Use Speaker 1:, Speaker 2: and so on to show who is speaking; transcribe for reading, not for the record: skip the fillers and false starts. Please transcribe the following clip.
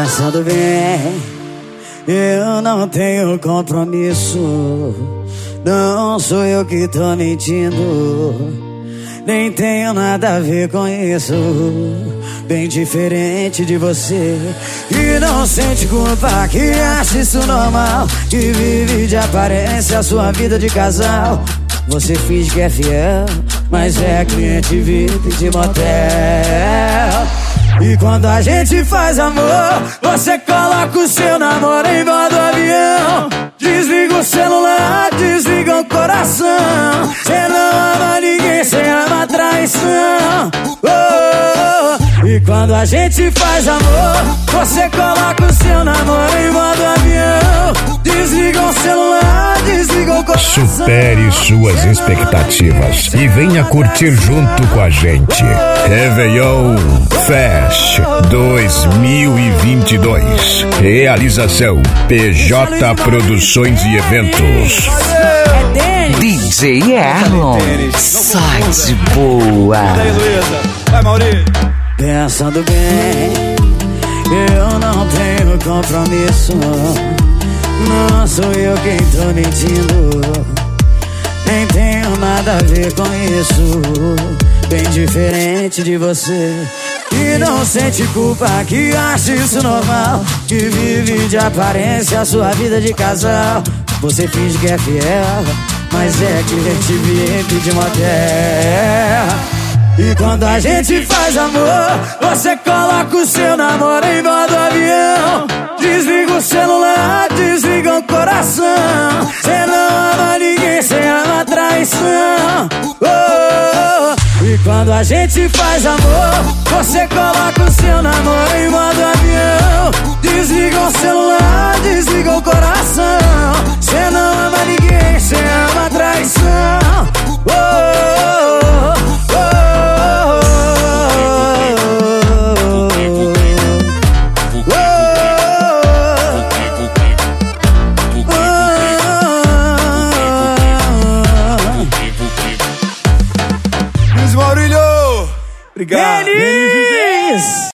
Speaker 1: Pensando bem, eu não tenho compromisso. Não sou eu que tô mentindo, nem tenho nada a ver com isso. Bem diferente de você, que não sente culpa, que acha isso normal, que vive de aparência a sua vida de casal. Você finge que é fiel, mas é cliente VIP de motel. E quando a gente faz amor, você coloca o seu namoro em modo avião. Desliga o celular, desliga o coração. Cê não ama ninguém, cê ama traição. E quando a gente faz amor, você coloca o seu namoro em modo avião. Desliga o celular, desliga o coração.
Speaker 2: Supere suas expectativas e venha curtir junto com a gente. Réveillon Fest 2022. Realização PJ Produções e Eventos.
Speaker 3: DJ Erlon, sai de boa.
Speaker 4: Vai, Maurício.
Speaker 1: Pensando bem, eu não tenho compromisso. Não sou eu quem tô mentindo, nem tenho nada a ver com isso. Bem diferente de você, que não sente culpa, que acha isso normal, que vive de aparência a sua vida de casal. Você finge que é fiel, mas é cliente VIP de motel. E quando a gente faz amor, você coloca o seu namoro em modo avião. Desliga o celular, desliga o coração. Cê não ama ninguém, cê ama traição. E quando a gente faz amor, você coloca o seu namoro em modo avião. Desliga o celular, desliga o coração. Cê não ama ninguém, cê ama traição.
Speaker 4: Maurício. Obrigado.
Speaker 1: Feliz!